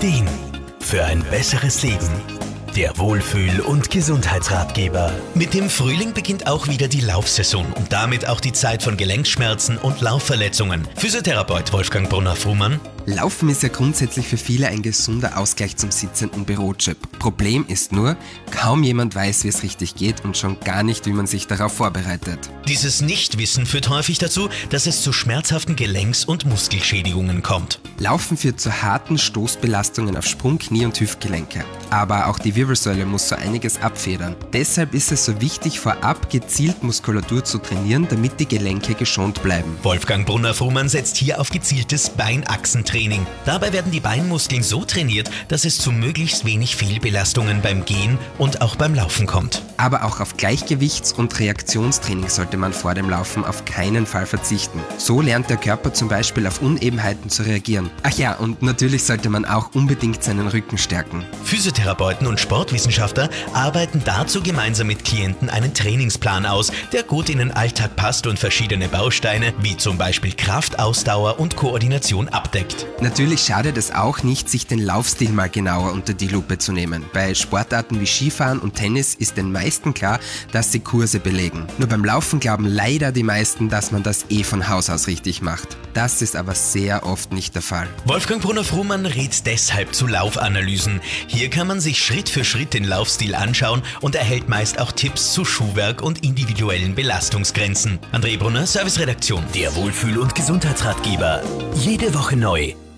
Ideen für ein besseres Leben. Der Wohlfühl- und Gesundheitsratgeber. Mit dem Frühling beginnt auch wieder die Laufsaison und damit auch die Zeit von Gelenkschmerzen und Laufverletzungen. Physiotherapeut Wolfgang Brunner-Frumann. Laufen ist ja grundsätzlich für viele ein gesunder Ausgleich zum sitzenden Bürojob. Problem ist nur, kaum jemand weiß, wie es richtig geht und schon gar nicht, wie man sich darauf vorbereitet. Dieses Nichtwissen führt häufig dazu, dass es zu schmerzhaften Gelenks- und Muskelschädigungen kommt. Laufen führt zu harten Stoßbelastungen auf Sprung-, Knie- und Hüftgelenke. Aber auch die Wirbelsäule muss so einiges abfedern. Deshalb ist es so wichtig, vorab gezielt Muskulatur zu trainieren, damit die Gelenke geschont bleiben. Wolfgang Brunner-Frumann setzt hier auf gezieltes Beinachsentraining. Dabei werden die Beinmuskeln so trainiert, dass es zu möglichst wenig Fehlbelastungen beim Gehen und auch beim Laufen kommt. Aber auch auf Gleichgewichts- und Reaktionstraining sollte man vor dem Laufen auf keinen Fall verzichten. So lernt der Körper zum Beispiel auf Unebenheiten zu reagieren. Ach ja, und natürlich sollte man auch unbedingt seinen Rücken stärken. Physiotherapeuten und Sportwissenschaftler arbeiten dazu gemeinsam mit Klienten einen Trainingsplan aus, der gut in den Alltag passt und verschiedene Bausteine wie zum Beispiel Kraft, Ausdauer und Koordination abdeckt. Natürlich schadet es auch nicht, sich den Laufstil mal genauer unter die Lupe zu nehmen. Bei Sportarten wie Skifahren und Tennis ist den meisten klar, dass sie Kurse belegen. Nur beim Laufen glauben leider die meisten, dass man das von Haus aus richtig macht. Das ist aber sehr oft nicht der Fall. Wolfgang Brunner-Frumann rät deshalb zu Laufanalysen. Hier kann man sich Schritt für Schritt den Laufstil anschauen und erhält meist auch Tipps zu Schuhwerk und individuellen Belastungsgrenzen. André Brunner, Serviceredaktion. Der Wohlfühl- und Gesundheitsratgeber. Jede Woche neu.